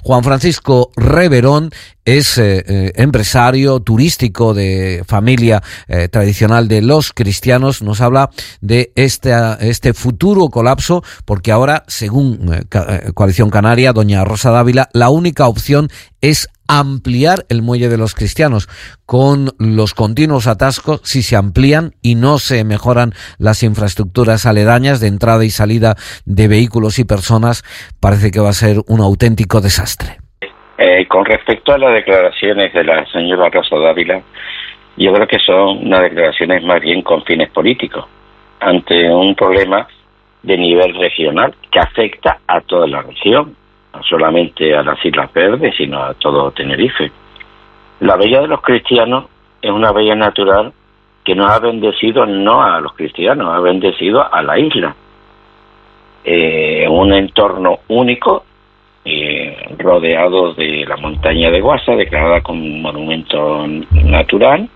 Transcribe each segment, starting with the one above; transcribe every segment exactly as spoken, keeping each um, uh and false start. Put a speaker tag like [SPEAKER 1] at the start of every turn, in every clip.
[SPEAKER 1] Juan Francisco Reverón es eh, eh, empresario turístico de familia eh, tradicional de los cristianos. Nos habla de este, este futuro colapso, porque ahora, según eh, Coalición Canaria, doña Rosa Dávila, la única opción es ampliar el muelle de los cristianos. Con los continuos atascos, si se amplían y no se mejoran las infraestructuras aledañas de entrada y salida de vehículos y personas, parece que va a ser un auténtico desastre.
[SPEAKER 2] Eh, con respecto a las declaraciones de la señora Rosa Dávila, yo creo que son unas declaraciones más bien con fines políticos, ante un problema de nivel regional que afecta a toda la región, no solamente a las Islas Verdes, sino a todo Tenerife. La bahía de los cristianos es una bahía natural que nos ha bendecido no a los cristianos, ha bendecido a la isla. Eh, un entorno único, eh, rodeado de la montaña de Guasa, declarada como monumento natural,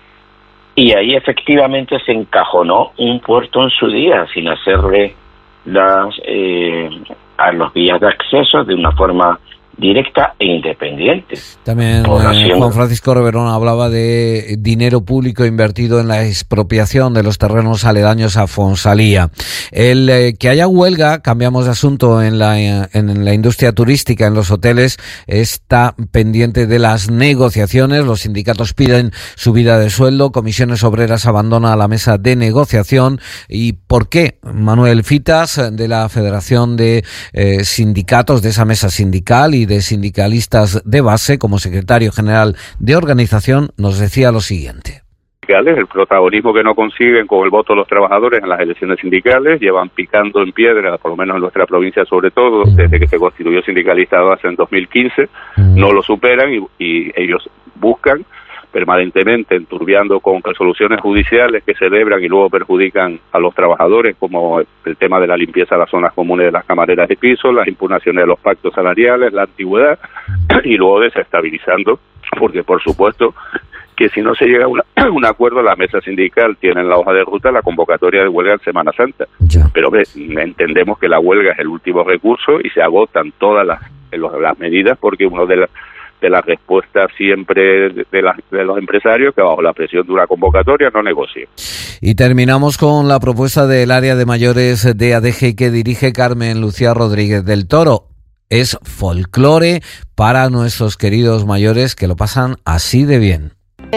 [SPEAKER 2] y ahí efectivamente se encajonó un puerto en su día, sin hacerle las eh, a los vías de acceso de una forma directa e independiente.
[SPEAKER 1] También eh, Juan Francisco Reverón hablaba de dinero público invertido en la expropiación de los terrenos aledaños a Fonsalía. El eh, que haya huelga, cambiamos de asunto, en la en la industria turística, en los hoteles, está pendiente de las negociaciones. Los sindicatos piden subida de sueldo, Comisiones Obreras abandona la mesa de negociación. ¿Y por qué? Manuel Fitas, de la Federación de eh, Sindicatos, de esa mesa sindical y de sindicalistas de base, como secretario general de organización, nos decía lo siguiente.
[SPEAKER 3] El protagonismo que no consiguen con el voto de los trabajadores en las elecciones sindicales, llevan picando en piedra, por lo menos en nuestra provincia sobre todo, mm. desde que se constituyó sindicalista base en dos mil quince, mm. no lo superan y, y ellos buscan permanentemente, enturbiando con resoluciones judiciales que celebran y luego perjudican a los trabajadores, como el tema de la limpieza de las zonas comunes de las camareras de piso, las impugnaciones de los pactos salariales, la antigüedad, y luego desestabilizando, porque por supuesto que si no se llega a una, un acuerdo, la mesa sindical tiene en la hoja de ruta la convocatoria de huelga en Semana Santa. Ya. Pero ve, entendemos que la huelga es el último recurso y se agotan todas las, las medidas, porque uno de las de la respuesta siempre de, de, la, de los empresarios que bajo la presión de una convocatoria no negocien.
[SPEAKER 1] Y terminamos con la propuesta del área de mayores de A D G que dirige Carmen Lucía Rodríguez del Toro. Es folclore para nuestros queridos mayores que lo pasan así de bien.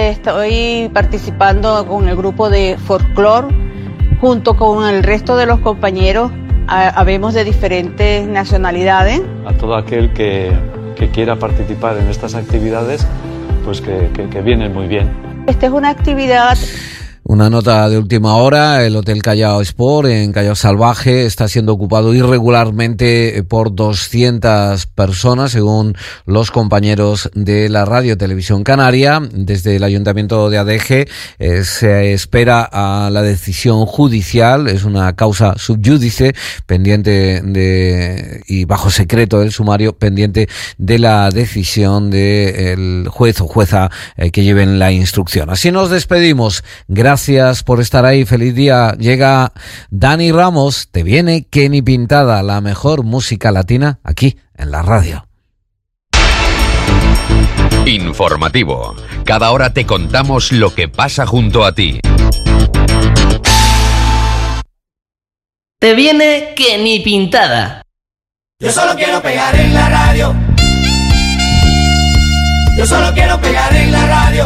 [SPEAKER 4] Estoy participando con el grupo de folclore junto con el resto de los compañeros. Habemos de diferentes nacionalidades.
[SPEAKER 5] A todo aquel que que quiera participar en estas actividades, pues que, que, que viene muy bien.
[SPEAKER 4] Esta es una actividad...
[SPEAKER 1] Una nota de última hora, el Hotel Callao Sport en Callao Salvaje está siendo ocupado irregularmente por doscientas personas, según los compañeros de la Radio Televisión Canaria. Desde el Ayuntamiento de A D G eh, se espera a la decisión judicial, es una causa subjúdice pendiente de y bajo secreto del sumario, pendiente de la decisión del juez o jueza eh, que lleven la instrucción. Así nos despedimos. Gracias. Gracias por estar ahí, feliz día. Llega Dani Ramos, te viene que ni pintada, la mejor música latina aquí en la radio.
[SPEAKER 6] Informativo. Cada hora te contamos lo que pasa junto a ti.
[SPEAKER 7] Te viene que ni pintada.
[SPEAKER 8] Yo solo quiero pegar en la radio. Yo solo quiero pegar en la radio.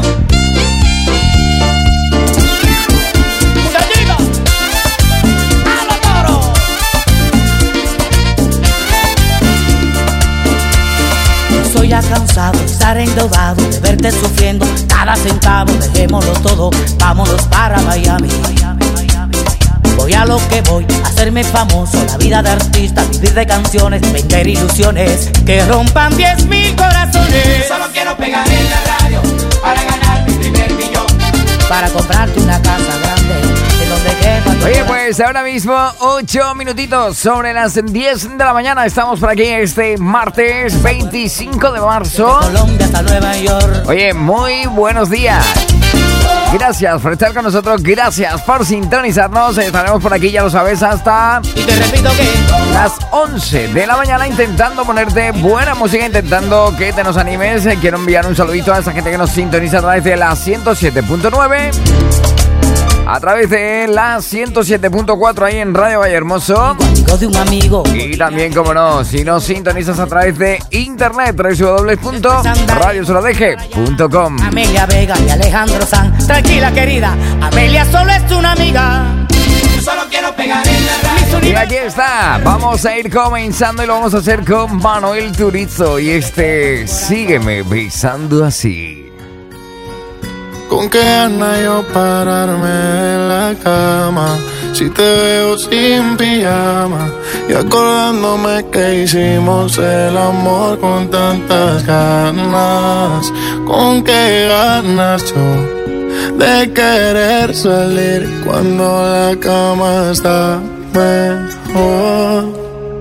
[SPEAKER 9] Estoy ya cansado de estar endeudado, de verte sufriendo cada centavo, dejémoslo todo, vámonos para Miami. Voy a lo que voy, a hacerme famoso, la vida de artista, vivir de canciones, vender ilusiones que rompan diez mil corazones.
[SPEAKER 8] Solo quiero pegar en la radio para ganar mi primer millón,
[SPEAKER 9] para comprarte una casa grande.
[SPEAKER 10] Oye, pues ahora mismo ocho minutitos sobre las diez de la mañana. Estamos por aquí este martes veinticinco de marzo.
[SPEAKER 9] Colombia hasta Nueva York.
[SPEAKER 10] Oye, muy buenos días. Gracias por estar con nosotros, gracias por sintonizarnos. Estaremos por aquí, ya lo sabes, hasta
[SPEAKER 9] Y te repito que
[SPEAKER 10] las once de la mañana intentando ponerte buena música, intentando que te nos animes. Quiero enviar un saludito a esa gente que nos sintoniza a través de la ciento siete punto nueve, a través de la ciento siete punto cuatro ahí en Radio Vallehermoso.
[SPEAKER 9] amigo de un amigo.
[SPEAKER 10] Y también, como no, si nos sintonizas a través de internet, doble u doble u doble u punto radio soladeje punto com.
[SPEAKER 9] Amelia Vega y Alejandro Sanz. Tranquila, querida, Amelia solo es una amiga.
[SPEAKER 8] Yo solo quiero pegar en la radio.
[SPEAKER 10] Y aquí está, vamos a ir comenzando y lo vamos a hacer con Manuel Turizo y este Sígueme besando así.
[SPEAKER 11] Con qué gana yo pararme en la cama si te veo sin pijama y acordándome que hicimos el amor con tantas ganas. Con qué ganas yo de querer salir cuando la cama está mejor.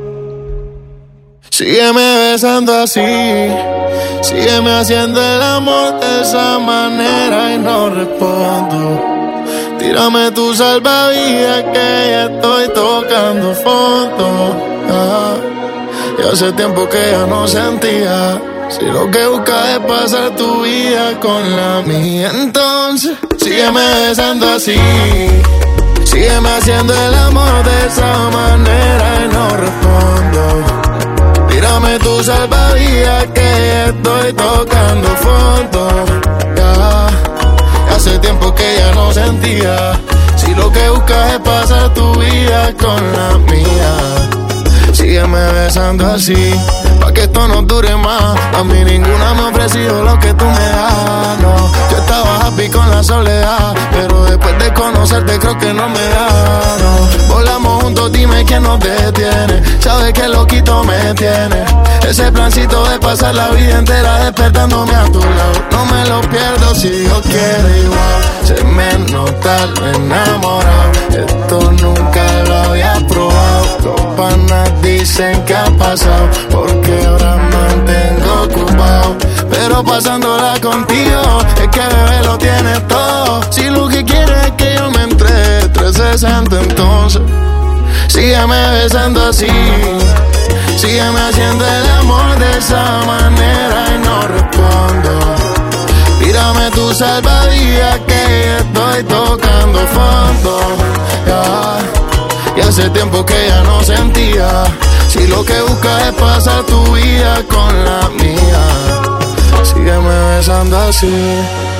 [SPEAKER 11] Sígueme besando así, sígueme haciendo el amor de esa manera y no respondo. Tírame tu salvavidas que ya estoy tocando fondo. Ah, y hace tiempo que ya no sentía, si lo que buscas es pasar tu vida con la mía. Entonces, sígueme besando así, sígueme haciendo el amor de esa manera y no respondo. Tírame tu salvavidas que estoy tocando fondo. Ya, hace tiempo que ya no sentía, si lo que buscas es pasar tu vida con la mía. Sígueme besando así, pa' que esto no dure más. A mí ninguna me ha ofrecido lo que tú me das, no. Yo estaba happy con la soledad, pero después de conocerte creo que no me da, no. Volamos juntos, dime quién nos detiene. Sabes que loquito me tiene. Ese plancito de pasar la vida entera despertándome a tu lado, no me lo pierdo si Dios quiere igual. Se me nota lo enamorado, esto nunca lo había probado. Los panas dicen que ha pasado, porque ahora me mantengo ocupado. Pero pasándola contigo, es que bebé lo tienes todo. Si lo que quieres es que yo me entre trescientos sesenta, entonces sígueme besando así, sígueme haciendo el amor de esa manera y no respondo. Tírame tu salvavidas que estoy tocando fondo. Ya, y hace tiempo que ya no sentía, si lo que buscas es pasar tu vida con la mía. Sígueme besando así.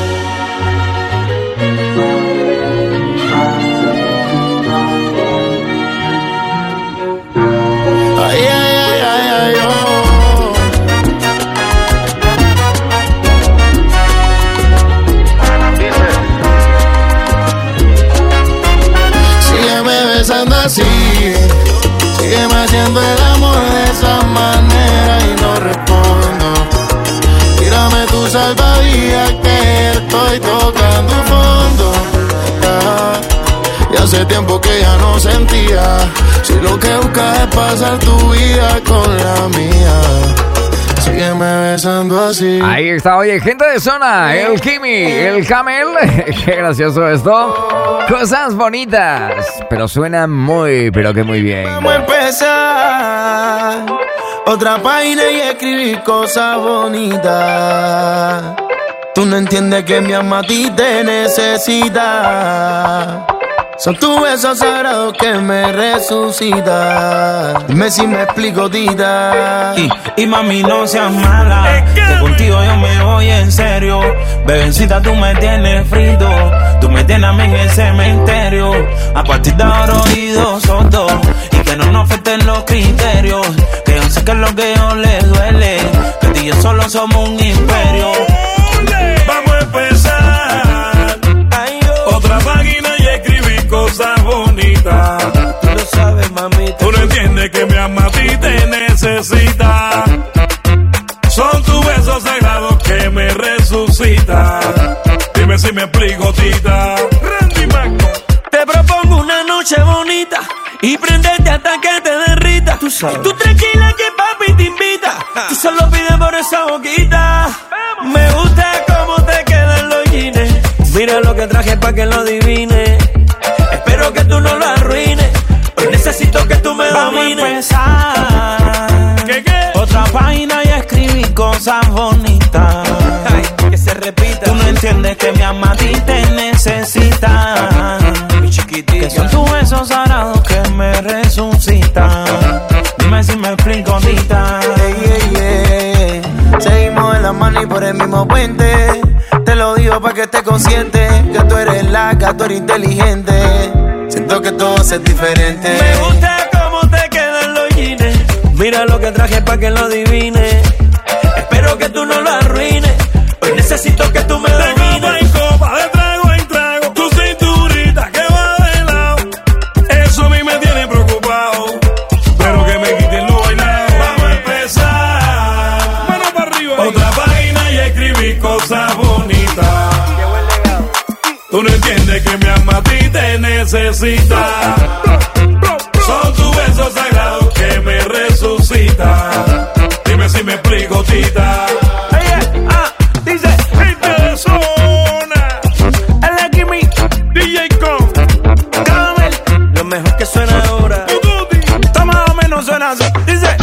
[SPEAKER 11] Ay, ay, ay, ay, ay, oh. Sígueme besando así, sígueme haciendo el amor de esa manera y no respondo. Tírame tu salvavidas que estoy tocando fondo. Ya, y hace tiempo que ya no sentía, si lo que buscas es pasar tu vida con la mía. Sígueme besando así.
[SPEAKER 10] Ahí está, oye, gente de zona, el Kimi, el Camel. Qué gracioso esto. Cosas bonitas, pero suenan muy, pero que muy bien.
[SPEAKER 11] Vamos a empezar otra página y escribir cosas bonitas. Tú no entiendes que mi alma a ti te necesita. Son tus besos sagrados que me resucitan. Dime si me explico, tita.
[SPEAKER 12] Y, y mami, no seas mala, que contigo yo me voy en serio. Bebecita, tú me tienes frito, tú me tienes a mí en el cementerio. A partir de ahora oídos sordos, y que no nos afecten los criterios. Que yo sé que es lo que a ellos les duele, que tú y yo solo somos un imperio.
[SPEAKER 13] Vamos a empezar otra página y escribir cosas bonitas.
[SPEAKER 12] Tú lo sabes, mamita.
[SPEAKER 13] Tú no entiendes que mi alma a ti te necesita. Son tus besos sagrados que me resucitan. Dime si me explico, tita. Randy Maco.
[SPEAKER 12] Te propongo una noche bonita y prenderte hasta que te derrita. Tú sabes. Tú tranquila que papi te invita. Tú solo pides por esa boquita. Me gusta cómo te quedan los jeans. Mira lo que traje pa' que lo adivine. Espero que tú no lo arruines. Hoy necesito que tú me domines. Vamos a empezar. ¿Qué, qué? Otra página y escribí cosas bonitas. Ay, que se repita. Tú no entiendes que mi alma a ti te necesita. Mi chiquitita. Que son tus besos sagrados que me resucitan. Dime si me explico, tita.
[SPEAKER 14] Yeah, yeah, yeah. Seguimos en la mano y por el mismo puente. Te lo digo pa' que estés consciente. Que tú eres laca, tú eres inteligente. Siento que todo es diferente.
[SPEAKER 12] Me gusta cómo te quedan los jeans. Mira lo que traje pa' que lo adivine. Espero que tú no lo arruines. Hoy necesito que tú me domines.
[SPEAKER 13] De copa en copa, de trago en trago. Tu cinturita que va de lado. Eso a mí me tiene preocupado. Pero que me quiten lo bailado. Vamos a empezar. Mano para arriba. Otra página y escribí cosas bonitas. Tú no entiendes que mi alma a ti te necesita. Son tus besos sagrados que me resucitan. Dime si me explico, tita.
[SPEAKER 12] Oye, ah, dice,
[SPEAKER 13] gente de zona.
[SPEAKER 12] el Kimi,
[SPEAKER 13] D J Con,
[SPEAKER 12] Camel, lo mejor que suena ahora. Está más o menos suena así. Dice,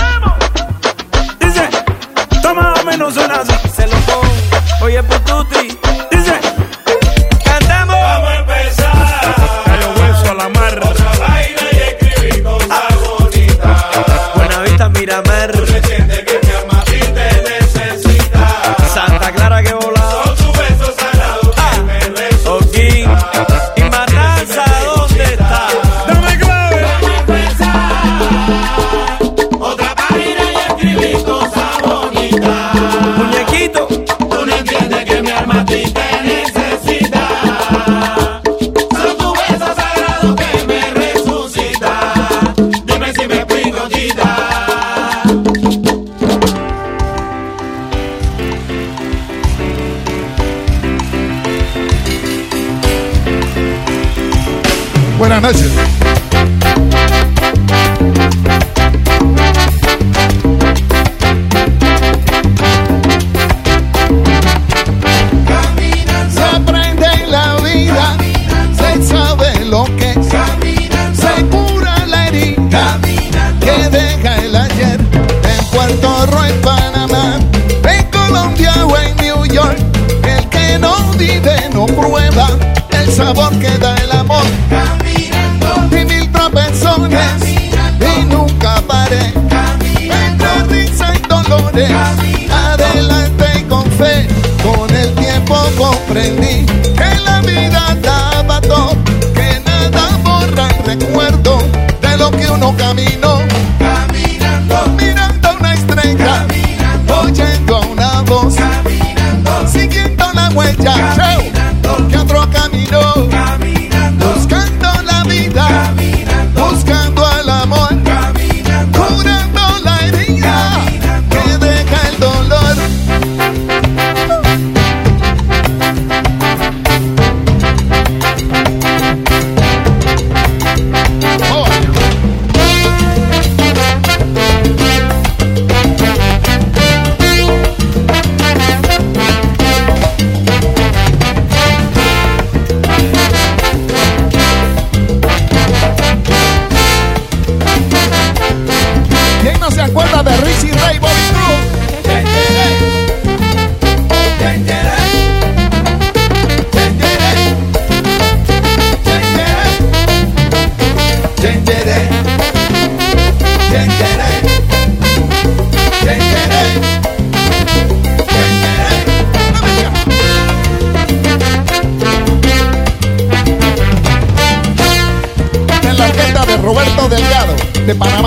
[SPEAKER 12] dice, está más o menos suena así. Se lo pongo, oye, por tuti. Dice, cantamos.
[SPEAKER 13] Vamos a empezar. Cayo hueso a la mar. Otra vaina y escribí cosas bonitas.
[SPEAKER 12] Buena Vista, Miramar.
[SPEAKER 13] Tú no entiendes que mi alma a ti te necesita.
[SPEAKER 12] Santa Clara que volado.
[SPEAKER 13] Son tus besos sagrados que me resucitan.
[SPEAKER 12] Oquín y Matanza, ¿dónde está?
[SPEAKER 13] Dame clave.
[SPEAKER 8] Vamos a empezar. Otra página y escribí cosas bonitas.
[SPEAKER 12] Muñequito.
[SPEAKER 8] Tú no entiendes que mi alma a ti te necesita. Son tus besos sagrados que me resucitan. Dime si me explico, tita.
[SPEAKER 11] Buenas noches. Se aprende en la vida, se sabe lo que es, se cura la herida que deja el ayer. En Puerto Rico, en Panamá, en Colombia o en New York, el que no vive no prueba el sabor que da el amor. Y mil tropezones y nunca paré. Entre risa y dolores, adelante y con fe. Con el tiempo comprendí que la vida daba todo, que nada borra el recuerdo de lo que uno caminó. Caminando, mirando una estrella, oyendo una voz, siguiendo la huella que otro caminó. Buscando la vida, buscando el amor, curando la herida que deja el dolor. Oh. ¿Quién no se acuerda de Richie Ray Bobby Cruz? En la orquesta de Roberto Delgado, de Panamá.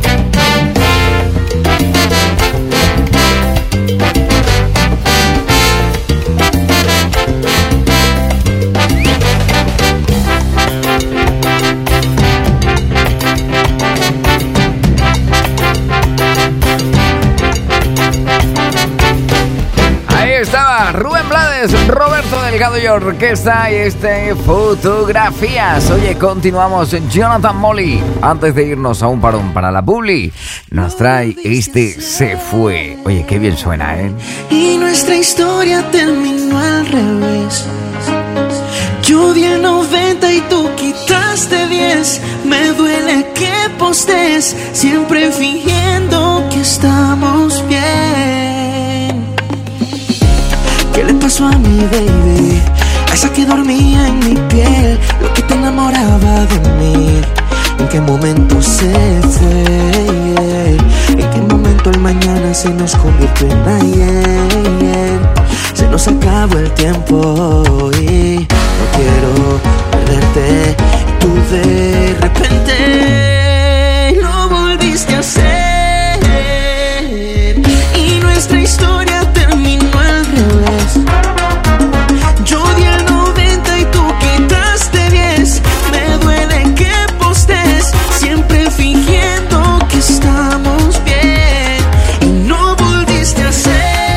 [SPEAKER 10] Estaba Rubén Blades, Roberto Delgado y Orquesta y este Fotografías. Oye, continuamos. Jonathan Molly, antes de irnos a un parón para la publi, nos trae este Se Fue. Oye, qué bien suena, ¿eh?
[SPEAKER 15] Y nuestra historia terminó al revés. Yo di el noventa y tú quitaste diez. Me duele que postes, siempre fingiendo que estamos bien. ¿Qué le pasó a mi baby? A esa que dormía en mi piel, lo que te enamoraba de mí. ¿En qué momento se fue? ¿En qué momento el mañana se nos convirtió en ayer? Se nos acabó el tiempo y no quiero perderte. Tú de repente lo volviste a hacer y nuestra historia terminó al revés. Yo di el noventa y tú quitaste diez. Me duele que postes, siempre fingiendo que estamos bien y no volviste a hacer.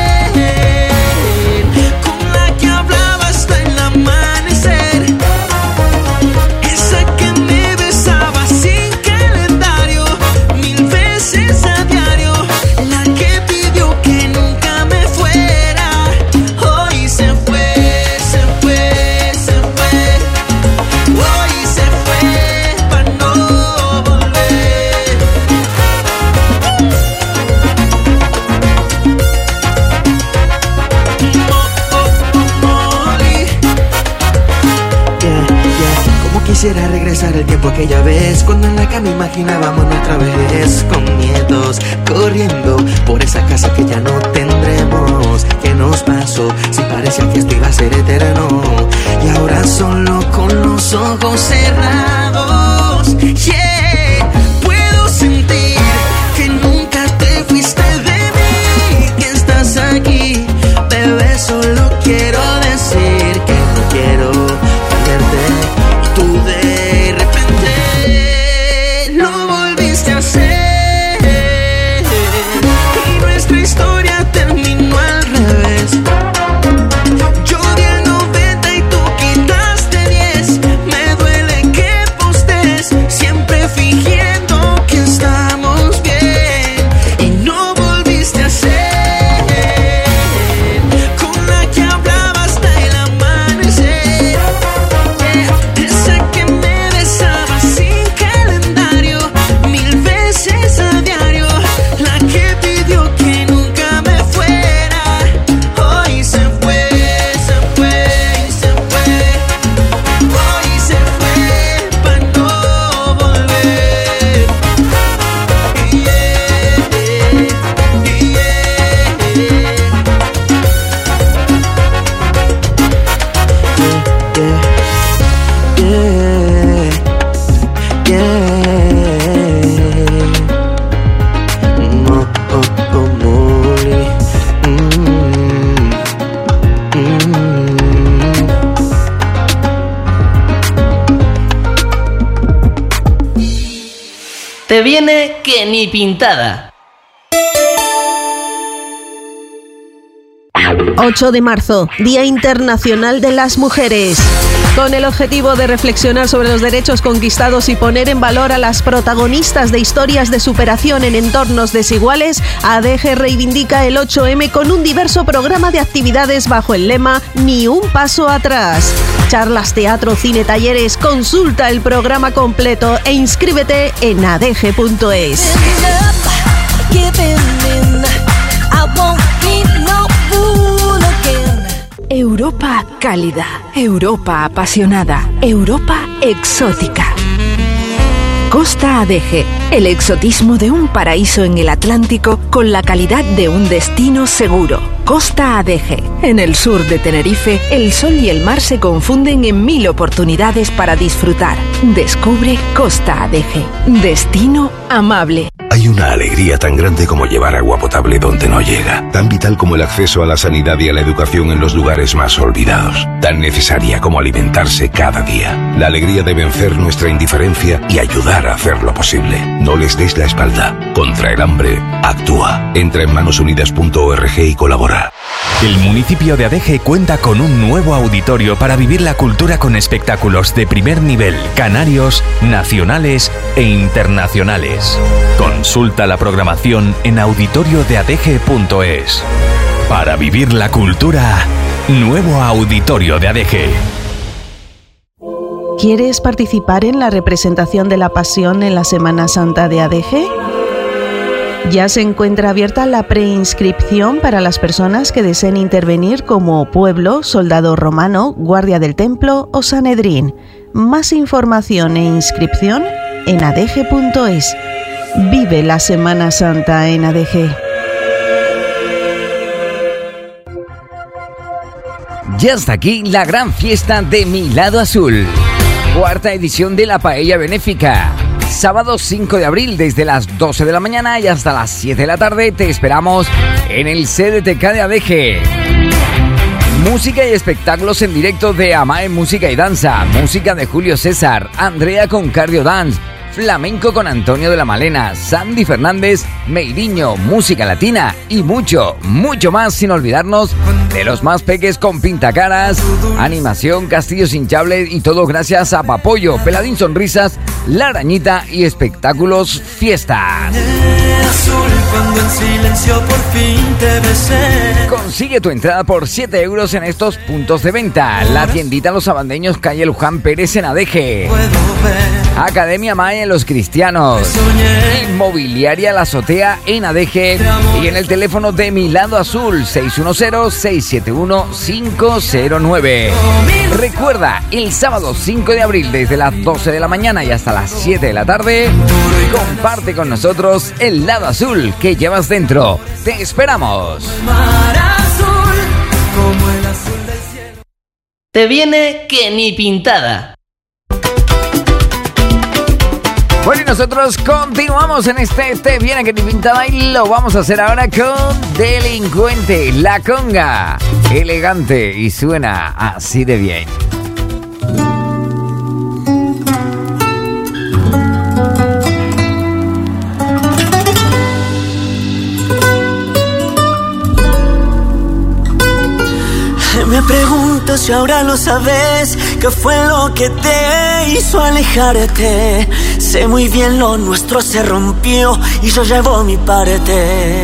[SPEAKER 15] Quisiera regresar el tiempo aquella vez, cuando en la cama imaginábamos nuestra vez, con nietos corriendo por esa casa que ya no tendremos. ¿Qué nos pasó? Si parecía que esto iba a ser eterno, y ahora solo con los ojos cerrados, yeah, puedo sentir que nunca te fuiste de mí, que estás aquí, bebé, solo quiero decir que no quiero perderte. Tú de repente lo volviste a hacer y nuestra historia terminó al revés. Yo di el noventa y tú quitaste diez. Me duele que postes, siempre fingiendo que estamos bien y no volviste a hacer con la que hablaba hasta el amanecer.
[SPEAKER 7] Te viene que ni pintada.
[SPEAKER 16] ocho de marzo, Día Internacional de las Mujeres. Con el objetivo de reflexionar sobre los derechos conquistados y poner en valor a las protagonistas de historias de superación en entornos desiguales, A D G reivindica el ocho eme con un diverso programa de actividades bajo el lema Ni un paso atrás. Charlas, teatro, cine, talleres. Consulta el programa completo e inscríbete en a d g punto es.
[SPEAKER 17] Europa cálida, Europa apasionada, Europa exótica. Costa A D G, el exotismo de un paraíso en el Atlántico con la calidad de un destino seguro. Costa A D G, en el sur de Tenerife, el sol y el mar se confunden en mil oportunidades para disfrutar. Descubre Costa A D G, destino amable.
[SPEAKER 18] Hay una alegría tan grande como llevar agua potable donde no llega, tan vital como el acceso a la sanidad y a la educación en los lugares más olvidados, tan necesaria como alimentarse cada día. La alegría de vencer nuestra indiferencia y ayudar a hacerlo posible. No les des la espalda. Contra el hambre, actúa. Entra en manos unidas punto org y colabora.
[SPEAKER 19] El municipio de A D G cuenta con un nuevo auditorio para vivir la cultura con espectáculos de primer nivel, canarios, nacionales e internacionales. Consulta la programación en auditorio de a d g punto es. Para vivir la cultura, nuevo auditorio de A D G.
[SPEAKER 16] ¿Quieres participar en la representación de la Pasión en la Semana Santa de A D G? Ya se encuentra abierta la preinscripción para las personas que deseen intervenir como pueblo, soldado romano, guardia del templo o Sanedrín. Más información e inscripción en a d g punto es. Vive la Semana Santa en A D G.
[SPEAKER 10] Ya está aquí la gran fiesta de Mi Lado Azul. Cuarta edición de la Paella Benéfica. Sábado cinco de abril desde las doce de la mañana y hasta las siete de la tarde te esperamos en el C D T K de A D G. Música y espectáculos en directo de Amae Música y Danza. Música de Julio César, Andrea con Cardio Dance, flamenco con Antonio de la Malena, Sandy Fernández, Meiriño, música latina y mucho, mucho más, sin olvidarnos de los más peques con pintacaras, animación, castillos hinchables y todo gracias a Papollo, Peladín Sonrisas, La Arañita y espectáculos fiestas.
[SPEAKER 8] Cuando en silencio por fin te besé.
[SPEAKER 10] Consigue tu entrada por siete euros en estos puntos de venta. La tiendita Los Abandeños, calle Luján Pérez en A D G. Academia Maya en Los Cristianos. Inmobiliaria La Azotea en A D G. Y en el teléfono de Mi Lado Azul, seis uno cero, seis siete uno, cinco cero nueve. Recuerda, el sábado cinco de abril desde las doce de la mañana y hasta las siete de la tarde, comparte con nosotros el lado azul que llevas dentro. ¡Te esperamos!
[SPEAKER 7] Te viene que ni pintada.
[SPEAKER 10] Bueno, y nosotros continuamos en este Te viene que ni pintada y lo vamos a hacer ahora con Delincuente, La Conga. Elegante y suena así de bien.
[SPEAKER 20] Me pregunto si ahora lo sabes, qué fue lo que te hizo alejarte. Sé muy bien lo nuestro se rompió y yo llevo mi parte.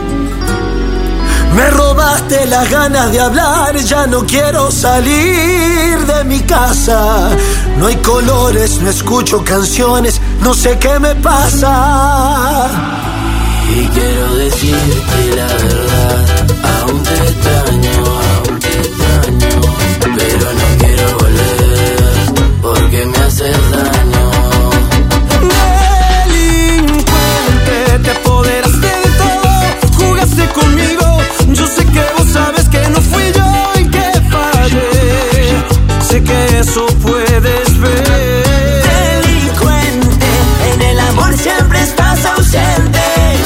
[SPEAKER 8] Me robaste las ganas de hablar, ya no quiero salir de mi casa. No hay colores, no escucho canciones, no sé qué me pasa.
[SPEAKER 14] Y quiero decirte la verdad, aún te extraño, aún te extraño, pero no quiero volver, porque me haces daño.
[SPEAKER 8] Delincuente, te apoderaste de todo, jugaste conmigo, yo sé que vos sabes que no fui yo y que fallé, sé que eso puedes ver.
[SPEAKER 20] Delincuente, en el amor siempre estás ausente.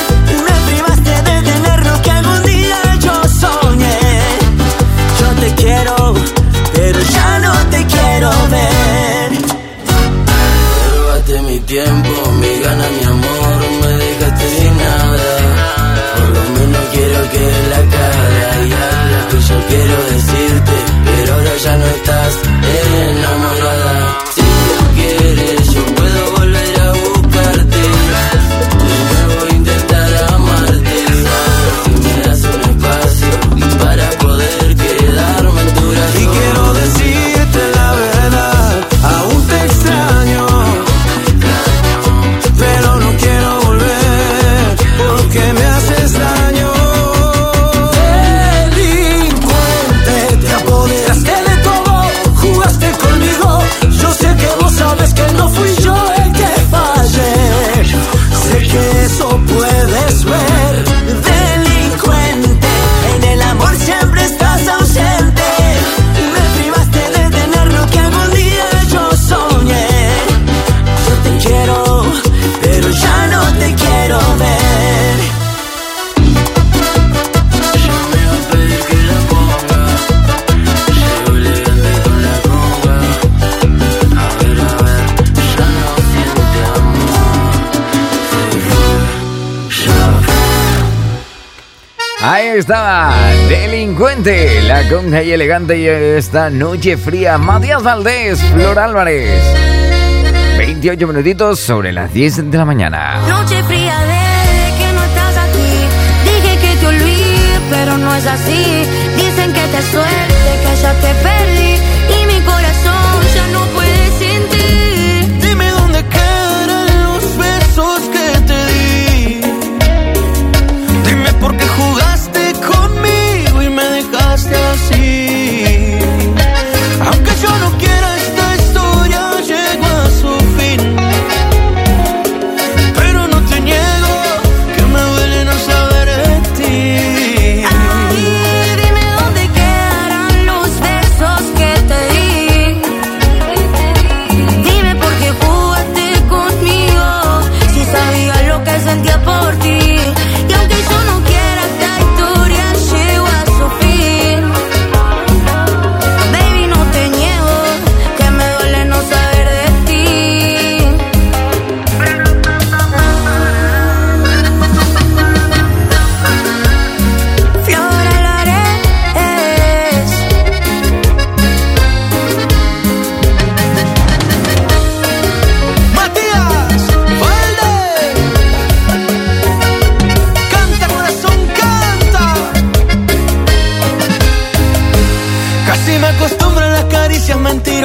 [SPEAKER 20] Pero ya no te quiero ver.
[SPEAKER 14] Me robaste mi tiempo, mi gana, mi amor, me dejaste sin nada. Por lo menos quiero que dé la cara y algo que yo quiero decirte, pero ahora ya no estás enamorada. Si tú quieres, yo puedo volver a buscarte, de nuevo intentar amarte. Si me das un espacio para poder quedarme en tu brazo.
[SPEAKER 8] Y quiero decirte la verdad, aún te extraño, pero no quiero volver, porque me haces daño. Delincuente, te apoderaste de todo, jugaste conmigo, yo sé que vos sabes que no fui yo el que fallé, sé que eso puedes ver.
[SPEAKER 20] Delincuente, en el amor siempre estás ausente. Me privaste de tener lo que algún día yo soñé. Yo te quiero, pero ya no te quiero ver.
[SPEAKER 14] Yo me voy a pedir que la ponga, llego elegante con la conga. A ver, a ver, ya no siente amor, se fue, ya fue.
[SPEAKER 10] Ahí estaba, Delincuente, La Conga y Elegante y esta noche fría. Matías Valdés, Flor Álvarez. veintiocho minutitos sobre las diez de la mañana.
[SPEAKER 21] Noche fría de que no estás aquí. Dije que te olvidé, pero no es así. Dicen que te suelte, que ya te perdí. Y mi corazón ya no puede sin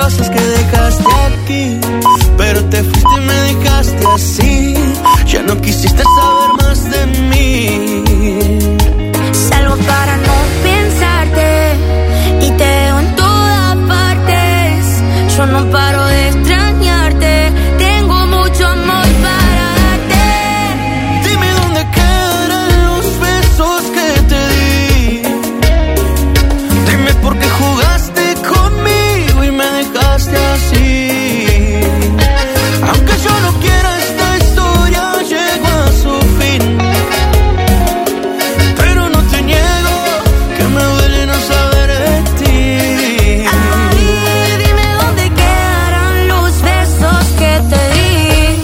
[SPEAKER 8] cosas que dejaste aquí, pero te fuiste y me dejaste así. Ya no quisiste saber más de mí.
[SPEAKER 21] Salgo para no pensarte y te veo en todas partes. Yo no paro de extrañarte, tengo mucho amor para darte.
[SPEAKER 8] Dime dónde quedan los besos que te di. Dime por qué jugaste conmigo y me dejaste así. Aunque yo no quiera, esta historia llegó a su fin. Pero no te niego que me duele no saber de ti.
[SPEAKER 21] Ay, dime dónde quedarán los besos que te di.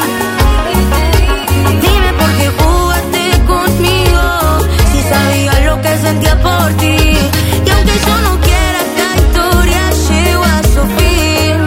[SPEAKER 21] Dime por qué jugaste conmigo si sabías lo que sentía por ti. Y aunque yo no quiera, esta historia llegó a su fin.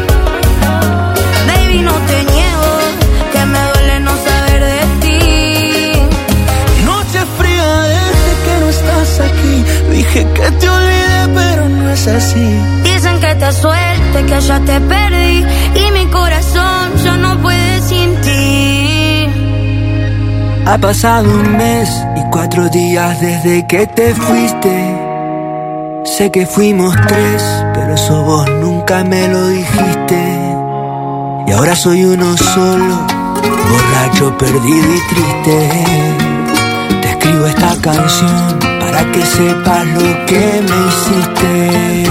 [SPEAKER 21] Baby, no te niego que me duele no saber de ti.
[SPEAKER 8] Noche fría desde que no estás aquí. Dije que te olvidé, pero no es así.
[SPEAKER 21] Dicen que te suelte, que ya te perdí y mi corazón ya no puede sin ti.
[SPEAKER 2] Ha pasado un mes y cuatro días desde que te fuiste. Sé que fuimos tres, pero eso vos nunca me lo dijiste. Y ahora soy uno solo, borracho, perdido y triste. Te escribo esta canción para que sepas lo que me hiciste.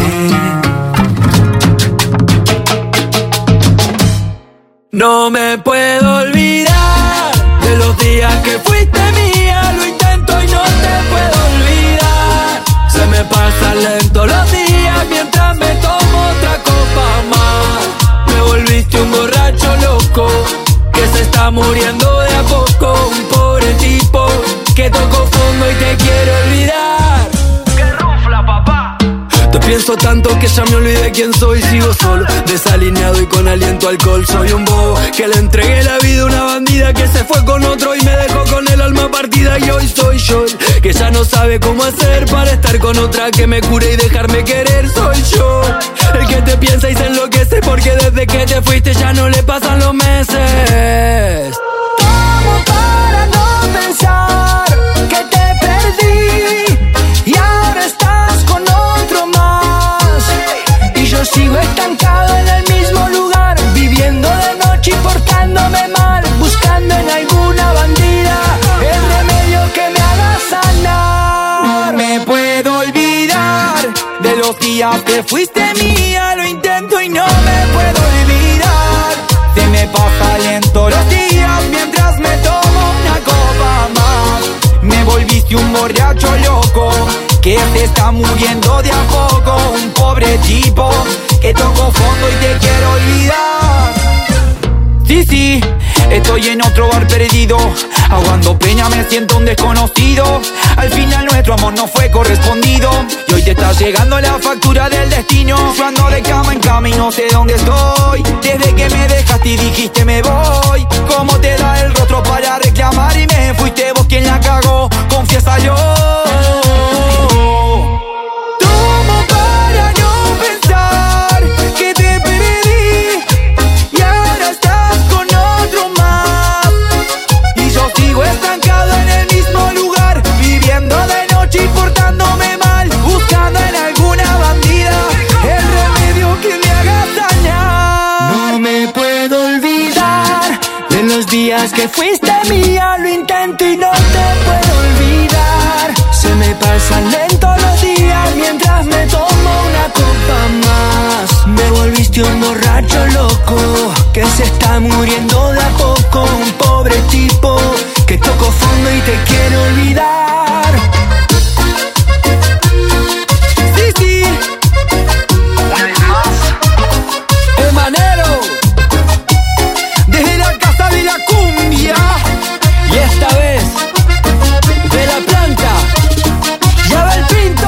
[SPEAKER 2] No me puedo olvidar de los días que fuiste mía. Lo intento y no te puedo olvidar. Se me pasan lento los días mientras me tomo otra copa más. Me volviste un borracho loco que se está muriendo de a poco. Un pobre tipo que tocó fondo y te quiere olvidar. ¡Qué rufla, papá! Te pienso tanto que ya me olvidé quién soy. Sigo solo, desalineado y con aliento a alcohol. Soy un bobo que le entregué la vida a una bandida que se fue con otro y me dejó con el alma partida. Y hoy soy yo el que ya no sabe cómo hacer para estar con otra que me cure y dejarme querer. Soy yo el que te piensa y se enloquece porque desde que te fuiste ya no le pasan los meses. Como para no pensar que te perdí y ahora estás con otro más. Y yo sigo estancado en el mismo lugar, viviendo de noche y portándome mal, buscando en alguna bandida el remedio que me haga sanar. No me puedo olvidar de los días que fuiste mía. Lo intento y no me puedo olvidar. Se me pasa lento los días mientras me tomo una copa más. Me volviste un borracho loco que se está muriendo de a poco. Un pobre tipo que tocó fondo y te quiero olvidar. Sí, sí, estoy en otro bar perdido, aguando peña me siento un desconocido. Al final nuestro amor no fue correspondido y hoy te está llegando la factura del destino. Yo ando de cama en cama y no sé dónde estoy. Desde que me dejaste y dijiste me voy. ¿Cómo te da el rostro para reclamar y me fuiste vos quien la cagó? Confiesa yo. Tomo para no pensar que te perdí y ahora estás con otro más. Y yo sigo estancado en el mismo lugar, viviendo de noche y portándome mal, buscando en alguna bandida el remedio que me haga dañar. No me puedo olvidar de los días que fuiste mía. Lo intento y no te puedo olvidar. Se me pasan lento los días mientras me tomo una copa más. Me volviste un borracho loco que se está muriendo de a poco. Un pobre tipo que tocó fondo y te quiere olvidar. Sí, sí. Emanero desde la casa de la cumbia. Y esta vez de la planta ya va el Pinto.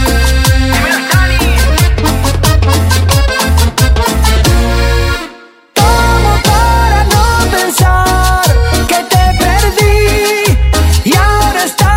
[SPEAKER 2] Tomo para no pensar que te perdí y ahora estás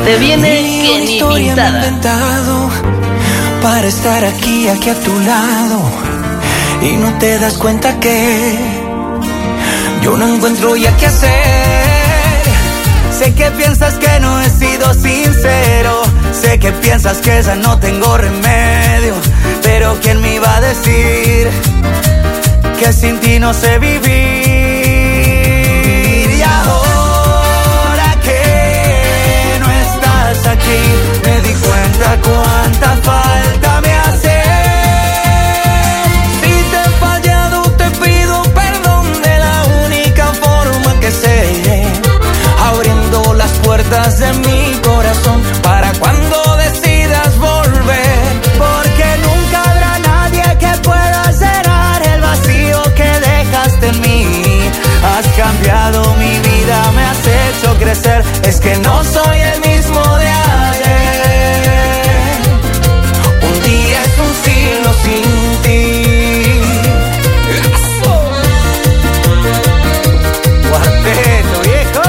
[SPEAKER 7] te viene
[SPEAKER 14] Mil
[SPEAKER 7] que ni
[SPEAKER 14] historia me he
[SPEAKER 7] pintada.
[SPEAKER 14] inventado para estar aquí, aquí a tu lado, y no te das cuenta que yo no encuentro ya qué hacer. Sé que piensas que no he sido sincero, sé que piensas que ya no tengo remedio, pero ¿quién me iba a decir que sin ti no sé vivir? Y ahora que no estás aquí, me di cuenta cuánta falta me hace. Si te he fallado te pido perdón de la única forma que sé, abriendo las puertas de mi corazón para cuando decidas volver, porque nunca habrá nadie que pueda llenar el vacío que dejaste en mí. Has cambiado mi vida, me has hecho crecer, es que no soy el mismo de ayer. Un día es un siglo sin ti. Cuarteto, viejo.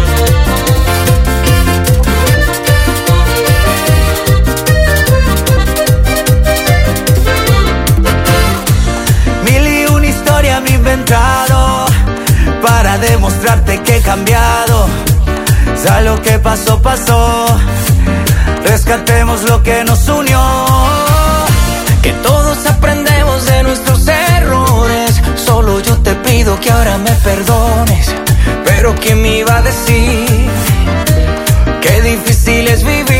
[SPEAKER 14] Mil y una historia me he inventado para demostrarte que he cambiado. Ya lo que pasó, pasó. Rescatemos lo que nos unió, que todos aprendemos de nuestros errores. Solo yo te pido que ahora me perdones, pero ¿quién me iba a decir qué difícil es vivir?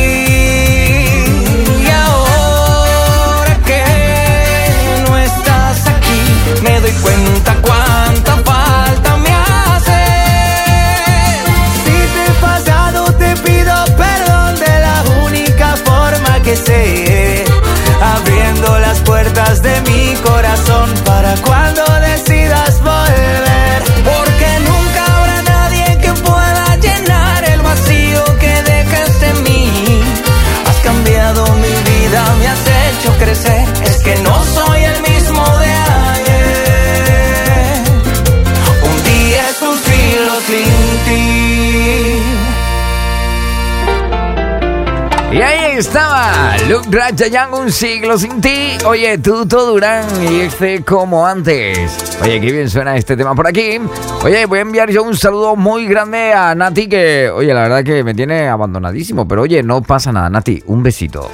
[SPEAKER 14] Y ahora que no estás aquí, me doy cuenta cuánta falta me hace. Si te he fallado te pido perdón de la única forma que sé, abriendo las puertas de mi corazón para cuando decidas volver, porque nunca habrá nadie que pueda llenar el vacío que dejaste en mí. Has cambiado mi vida, me has hecho crecer, es que no soy el mismo de ayer. Un día es un siglo sin ti.
[SPEAKER 10] Y ahí estaba Luke Rajayan, un siglo sin ti. Oye, Tuto Durán y este como antes. Oye, qué bien suena este tema por aquí. Oye, voy a enviar yo un saludo muy grande a Nati, que, oye, la verdad que me tiene abandonadísimo. Pero oye, no pasa nada, Nati, un besito.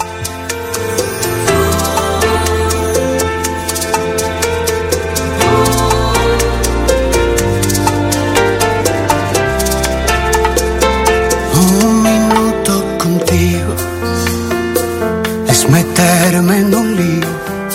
[SPEAKER 8] Un minuto contigo es meterme en un lío,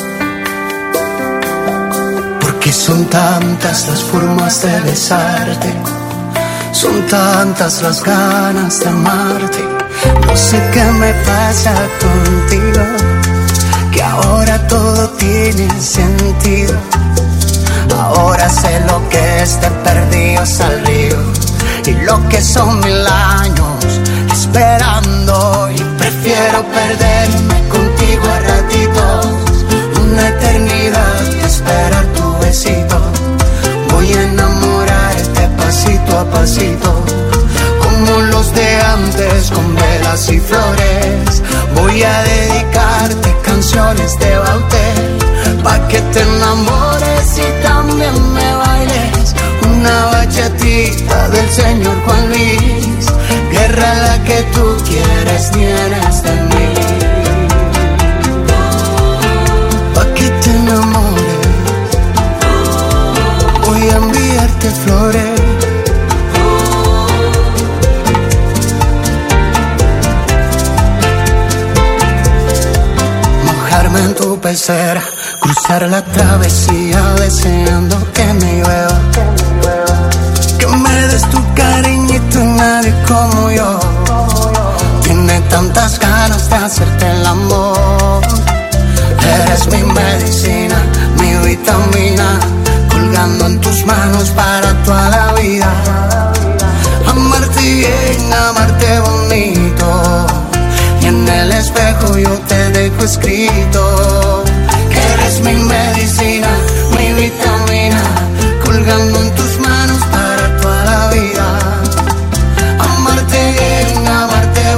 [SPEAKER 8] porque son tantas las formas de besarte, son tantas las ganas de amarte. No sé qué me pasa contigo, que ahora todo tiene sentido. Ahora sé lo que es de perdidos al río, y lo que son mil años esperando, y prefiero perderme contigo a ratitos, una eternidad y esperar tu besito. Voy a enamorarte pasito a pasito, como los de antes, con velas y flores. Voy a dedicarte canciones de Bauter, pa' que te enamores y también me bailes una bachatita del señor Juan Luis. Guerra la que tú quieres tienes de mí, pa' que te enamores. Voy a enviarte flores. Mojarme en tu pecera, cruzar la travesía deseando que me llueva, que me des tu cariñito y nadie como yo tiene tantas ganas de hacerte el amor. Eres mi medicina, mi vitamina, colgando en tus manos para toda la vida. Amarte bien, amarte bonito, y en el espejo yo te dejo escrito que eres mi medicina, mi vitamina, colgando en tus manos para toda la vida. Amarte bien, amarte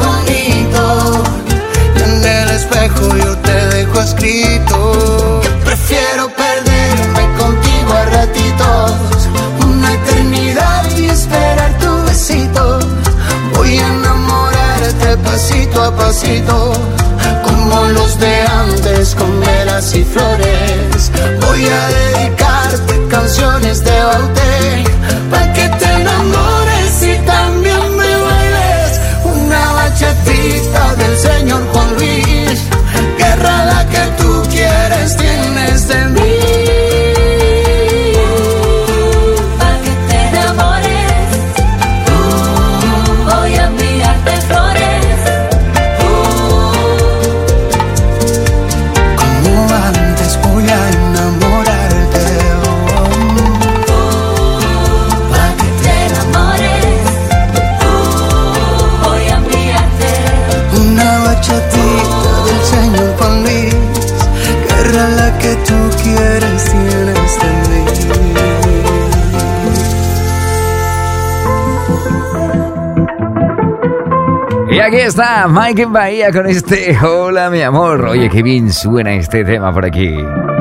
[SPEAKER 11] pasito a pasito, como los de antes, con velas y flores. Voy a dedicarte canciones de Bauté, pa' que te enamores y también me bailes una bachatita del señor Juan Luis. Guerra la que tú quieres tienes de mí. Que tú quieres tienes de mí.
[SPEAKER 10] Y aquí está Mike en Bahía con este Hola mi amor. Oye, qué bien suena este tema por aquí.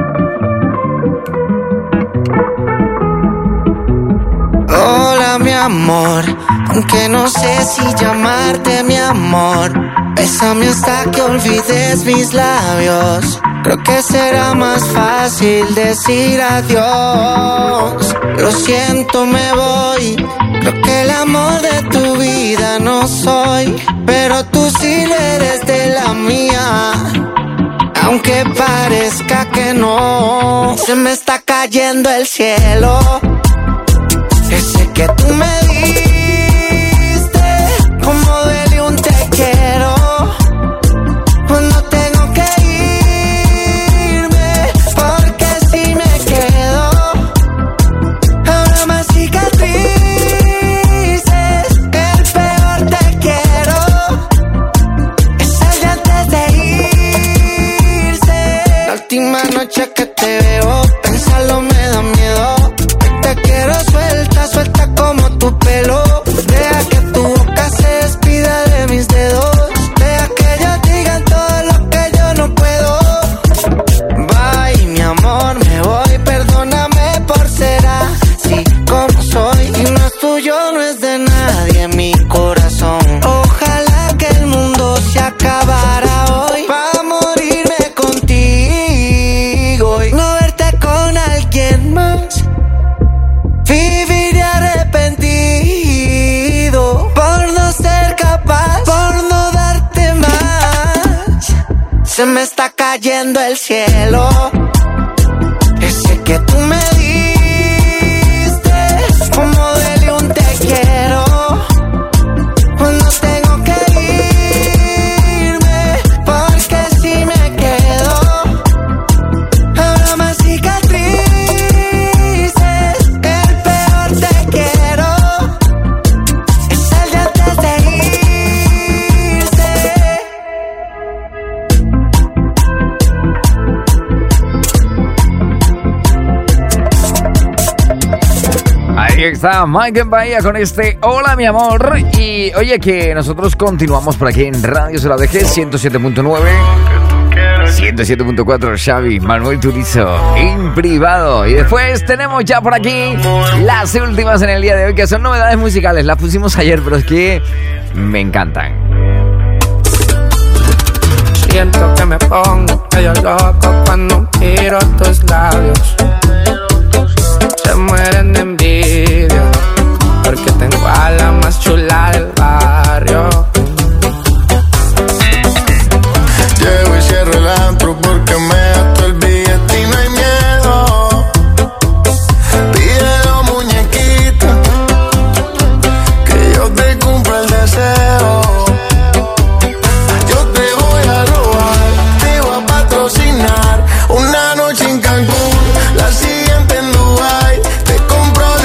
[SPEAKER 3] Hola mi amor, aunque no sé si llamarte mi amor, bésame hasta que olvides mis labios. Creo que será más fácil decir adiós. Lo siento, me voy. Creo que el amor de tu vida no soy, pero tú sí lo eres de la mía. Aunque parezca que no, se me está cayendo el cielo. Ese que tú me diste, como duele un te quiero. Cuando tengo que irme, porque si me quedo, habrá más cicatrices. El peor te quiero, es el de antes de irse. La última noche que te veo, pensarlo me da miedo. Te quiero suelta, suelta como tu pelo. Deja que tu boca se despida de mis dedos. Deja que ellos digan todo lo que yo no puedo. Bye, mi amor, me voy. Perdóname por ser así como soy. Y no es tuyo, no es de nadie mi corazón. Ojalá que el mundo se acabara hoy, pa' morirme contigo y no verte con alguien más. Viviré arrepentido por no ser capaz, por no darte más. Se me está cayendo el cielo. Ese que tú me diste, como duele un te quiero. Cuando tengo que irme, porque si me quedo, habrá más cicatrices. El peor te quiero, es el de antes de irse.
[SPEAKER 10] Ahí está Mike en Bahía con este Hola mi amor. Y oye, que nosotros continuamos por aquí en Radio Se la Dejé ciento siete punto nueve, ciento siete punto cuatro. Xavi, Manuel Turizo en privado. Y después tenemos ya por aquí las últimas en el día de hoy, que son novedades musicales. Las pusimos ayer, pero es que me encantan.
[SPEAKER 22] Siento que me pongo medio loco cuando miro tus labios. Se mueren de envidia porque tengo a la más chula del barrio.
[SPEAKER 11] Llego y cierro el antro porque me ato el billete y no hay miedo. Pídelo, muñequita, que yo te cumpla el deseo. Yo te voy a robar, te voy a patrocinar una noche en Cancún, la siguiente en Dubai. Te compro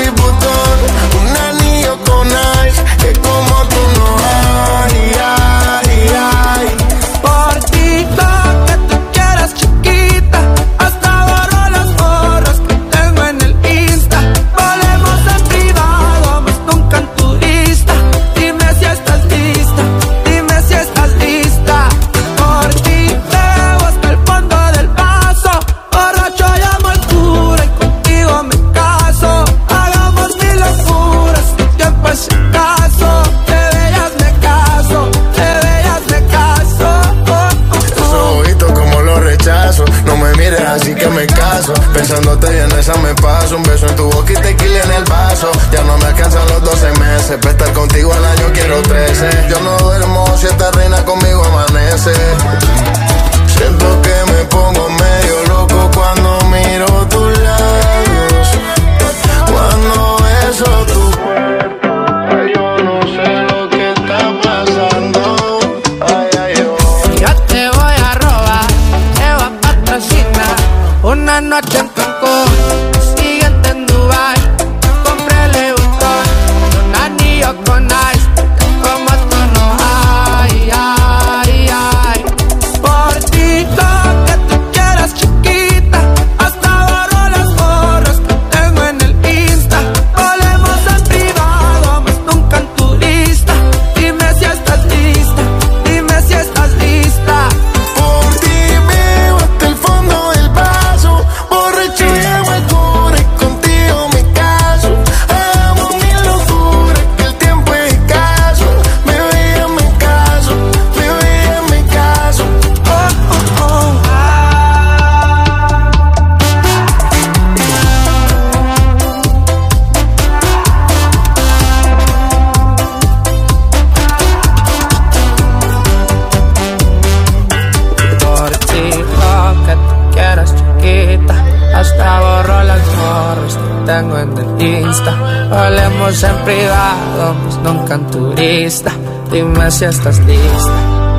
[SPEAKER 22] Insta. Hablemos en privado, más nunca en turista. Dime si estás lista.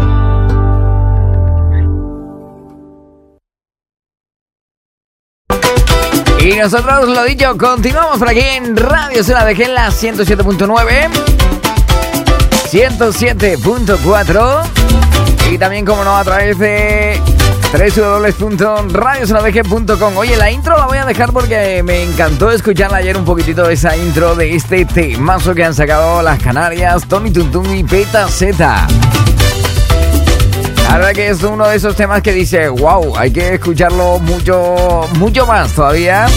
[SPEAKER 10] Y nosotros, lo dicho, continuamos por aquí en Radio Zona de G en la ciento siete punto nueve, ciento siete punto cuatro y también, como no, a través de doble u doble u doble u punto radio zona de ge punto com. Oye, la intro la voy a dejar porque me encantó escucharla ayer un poquitito, esa intro de este temazo que han sacado las Canarias, Tony Tuntún y Peta Zeta. La verdad que es uno de esos temas que dice, wow, hay que escucharlo mucho, mucho más todavía.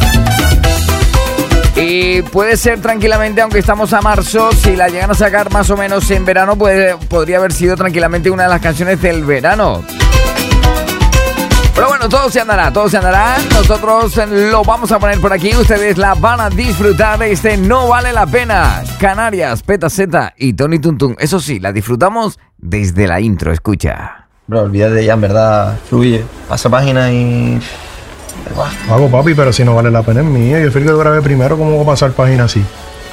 [SPEAKER 10] Y puede ser tranquilamente, aunque estamos a marzo, si la llegan a sacar más o menos en verano, puede, podría haber sido tranquilamente una de las canciones del verano. Pero bueno, todo se andará, todo se andará. Nosotros lo vamos a poner por aquí. Ustedes la van a disfrutar de este No Vale la Pena. Canarias, Peta Zeta y Tony Tuntún. Eso sí, la disfrutamos desde la intro. Escucha.
[SPEAKER 4] Bro, olvídate de ella, en verdad. Fluye. Pasa página y...
[SPEAKER 5] Hago, papi, pero si no vale la pena es mía. Yo fui el que lo grabé primero. ¿Cómo voy a pasar página así?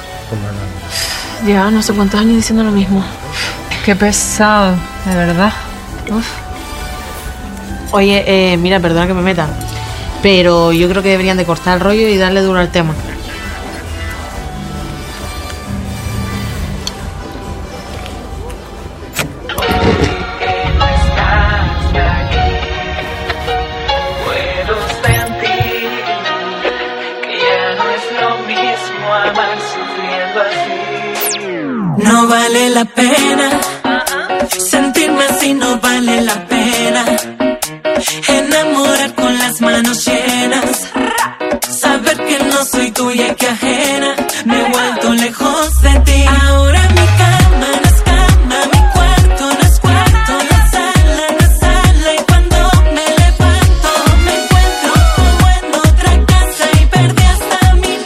[SPEAKER 23] Ya no sé cuántos años diciendo lo mismo. Qué pesado, de verdad. Uf.
[SPEAKER 24] Oye, eh, mira, perdona que me meta, pero yo creo que deberían de cortar el rollo y darle duro al tema.
[SPEAKER 20] No vale la pena sentirme así, no vale la pena enamorar con las manos llenas, saber que no soy tuya y que ajena, me he vuelto lejos de ti. Ahora mi cama no es cama, mi cuarto no es cuarto, la sala no es sala, y cuando me levanto me encuentro como en otra casa y perdí hasta mi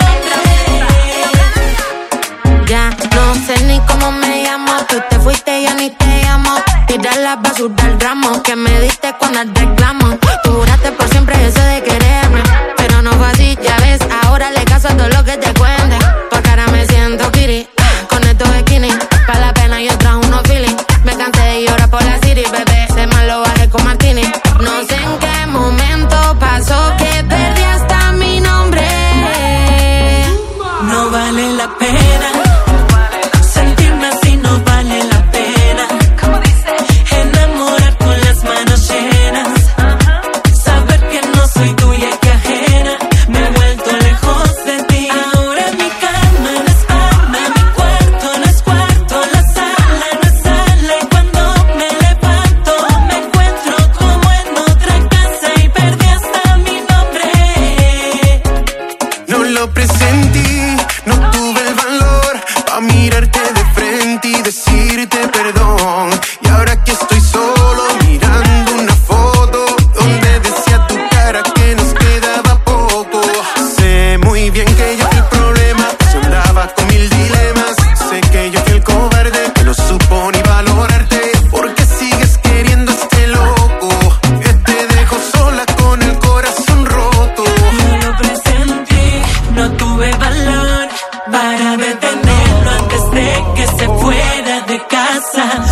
[SPEAKER 20] nombre.
[SPEAKER 21] Ya no sé ni cómo me llamo, tú te fuiste, yo ni te llamo. Tira la basura al ramo que me diste cuando el reclamo. Tú juraste por siempre eso de quererme, pero no fue así, ya ves. Ahora le caso a todo lo que te cuente. Por cara me siento kiri, con estos skinny. Pa' la pena yo trajo unos feeling. Me cansé de llorar por la city, bebé. Se mal lo bajé con martini. No sé en qué momento pasó que perdí hasta mi nombre.
[SPEAKER 20] No vale la pena sentirme así, no vale la pena enamorar con las manos llenas, saber que no soy tuya y que ajena, me he vuelto lejos de ti. Ahora mi cama no es cama, mi cuarto no es cuarto, la sala no es sala, y cuando me levanto me encuentro como en otra casa y perdí hasta mi nombre.
[SPEAKER 11] No lo presentí, no tuve el valor pa' mirarte de frente y decirte perdón. Y ahora que estoy solo mirando una foto donde decía tu cara que nos quedaba poco, sé muy bien que yo fui el problema, yo andaba con mil dilemas. Sé que yo fui el cobarde que no supo ni valorarte, porque sigues queriendo a este loco que te dejó sola con el corazón roto.
[SPEAKER 20] No lo presentí, no tuve valor para detenerlo antes de que se fuera de casa.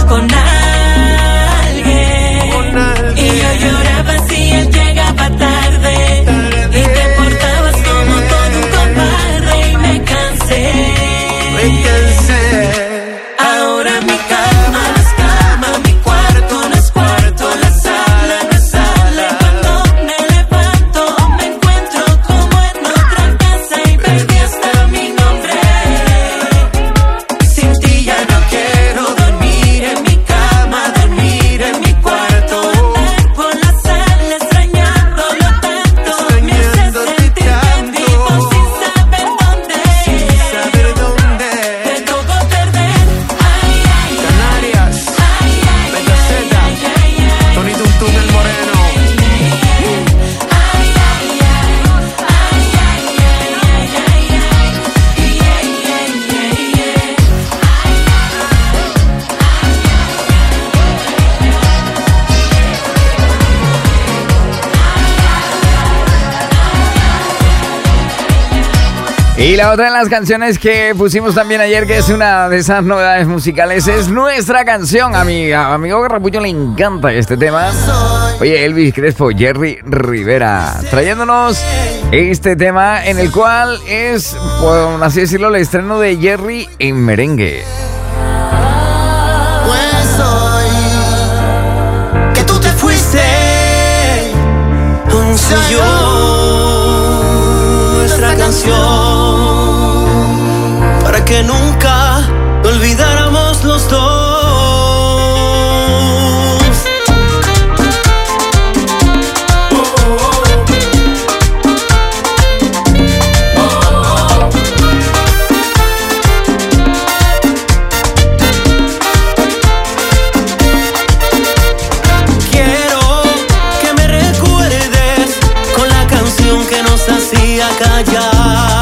[SPEAKER 10] Y la otra de las canciones que pusimos también ayer, que es una de esas novedades musicales, es nuestra canción. A mi a amigo Garrapullo le encanta este tema. Oye, Elvis Crespo, Jerry Rivera, trayéndonos este tema en el cual es, por así decirlo, el estreno de Jerry en merengue.
[SPEAKER 8] Pues hoy que tú te fuiste, soy yo nuestra canción, para que nunca olvidáramos los dos. Quiero que me recuerdes con la canción que nos hacía callar.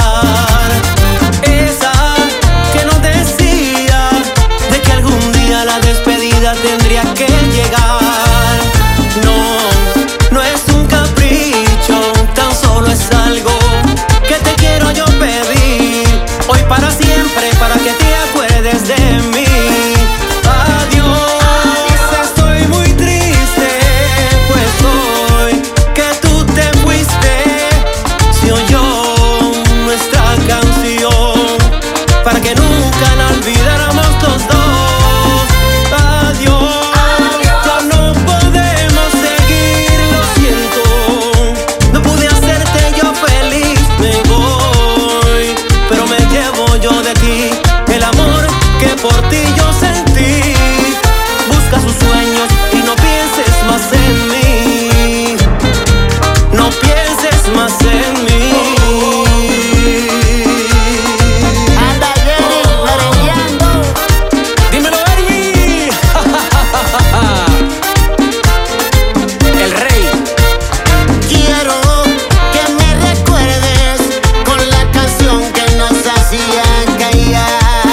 [SPEAKER 8] Tendría que llegar. No, no es un capricho, tan solo es algo que te quiero yo pedir. Hoy para siempre, para que te acuerdes de mí. Adiós, estoy muy triste, pues hoy que tú te fuiste, se oyó nuestra canción, para que nunca la olvidáramos los dos. Por ti yo sentí, busca sus sueños y no pienses más en mí, no pienses más en mí. Anda Jerry, merengueando. Dímelo Herbie. El rey. Quiero que me recuerdes con la canción que nos hacía callar.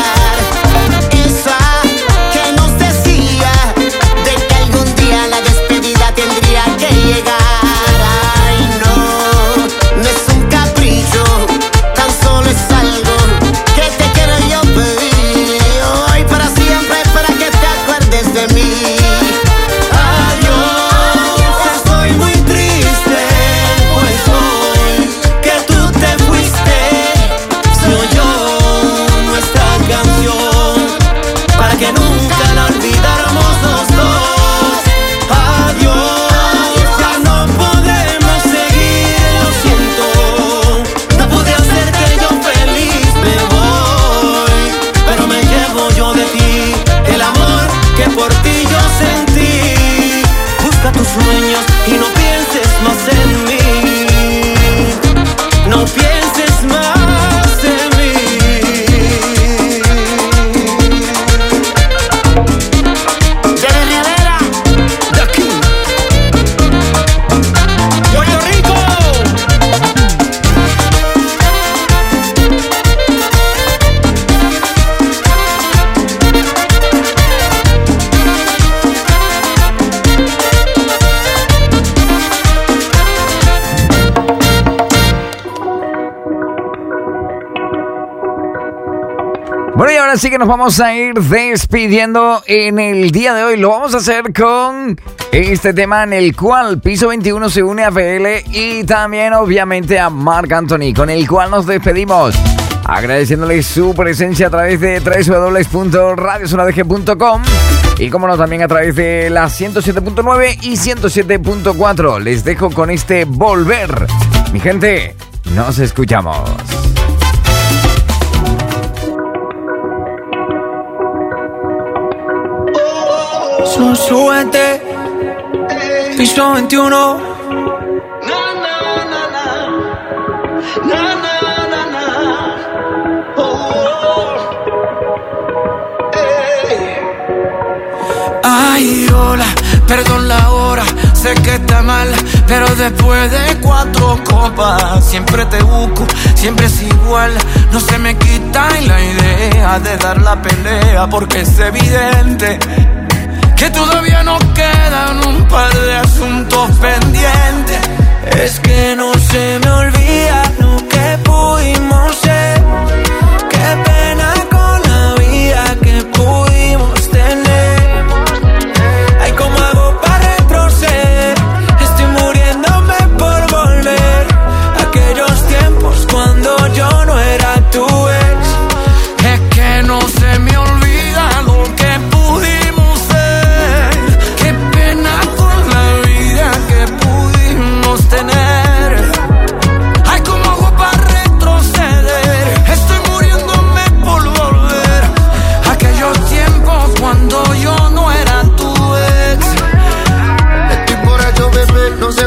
[SPEAKER 8] Sueños y no pienses más en mí, no pienses más en mí. Jerry Rivera, de aquí, Puerto Rico.
[SPEAKER 10] Bueno, y ahora sí que nos vamos a ir despidiendo en el día de hoy. Lo vamos a hacer con este tema en el cual Piso veintiuno se une a F L y también obviamente a Marc Anthony, con el cual nos despedimos, agradeciéndole su presencia a través de doble u doble u doble u punto radio zona d g punto com y como no también a través de la ciento siete punto nueve y ciento siete punto cuatro. Les dejo con este Volver. Mi gente, nos escuchamos.
[SPEAKER 2] Su, súbete, piso veintiuno.
[SPEAKER 8] Na, na, na, na. Na, na, na, na. Oh, hey.
[SPEAKER 2] Ay, hola, perdón la hora, sé que está mal, pero después de cuatro copas siempre te busco, siempre es igual. No se me quita la idea de dar la pelea, porque es evidente que todavía nos quedan un par de asuntos pendientes. Es que no se me olvida lo que pudimos ser.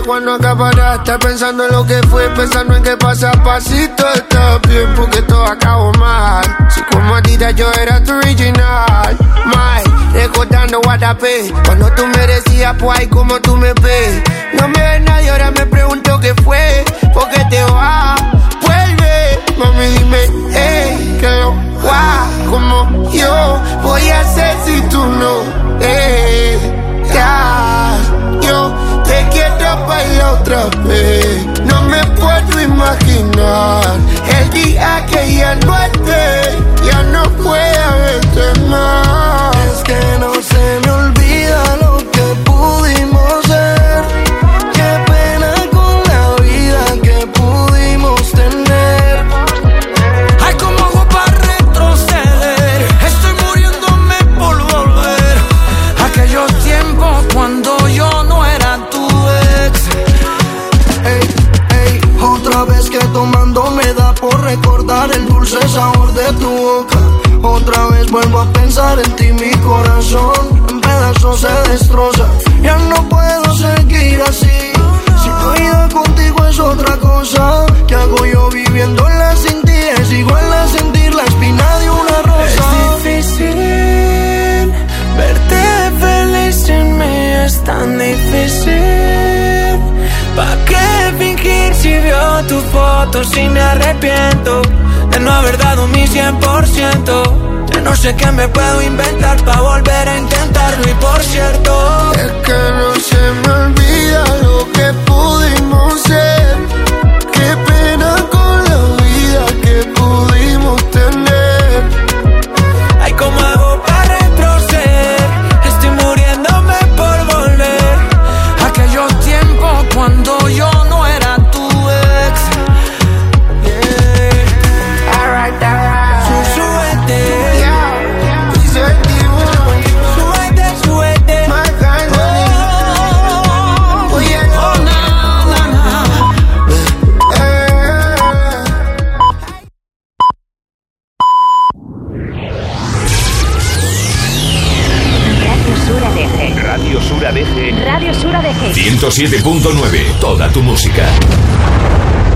[SPEAKER 11] cuando acaparaste, pensando en lo que fue, pensando en que pasa a pasito está bien, porque todo acabó mal. Si como Adidas yo era tu original, mal, recordando Guadapé, cuando tú me decías, pues ay, como tú me ves. No me ves nadie, ahora me pregunto qué fue, ¿por qué te vas? Vuelve, mami, dime, eh, que lo guau, como yo voy a hacer si tú no, eh, ya, yo te quiero bailar otra vez. No me puedo imaginar el día que ya no esté, ya no pueda verte más.
[SPEAKER 1] Es que no se me olvida lo que pudimos ser. Qué pena con la vida que pudimos tener.
[SPEAKER 8] Ay, como hago para retroceder. Estoy muriéndome por volver a aquellos tiempos cuando yo no era tu ex.
[SPEAKER 1] Ey, ey, otra vez que tomando me da por recordar el dulce sabor de tu boca. Otra vez vuelvo a pensar en ti, mi corazón en pedazos se destroza. Ya no puedo seguir así. Si tu vida contigo es otra cosa, ¿qué hago yo viviéndola sin ti? Es igual a sentir la espina de una rosa.
[SPEAKER 22] Es difícil verte feliz sin mí, es tan difícil. ¿Pa' qué fingir si veo tus fotos y me arrepiento de no haber dado mi cien por ciento? Ya no sé qué me puedo inventar pa' volver a intentarlo. Y por cierto,
[SPEAKER 11] es que no se me olvida lo que pudimos ser. Qué pena con la vida que pudimos tener.
[SPEAKER 8] ay, ¿cómo hago para retroceder? Estoy muriéndome por volver a aquellos tiempos cuando yo no era tu ex. Yeah.
[SPEAKER 11] Alright, alright.
[SPEAKER 8] Su suerte.
[SPEAKER 18] Radio Sur A D G.
[SPEAKER 17] Radio Sur A D G.
[SPEAKER 18] ciento siete punto nueve. Toda tu música.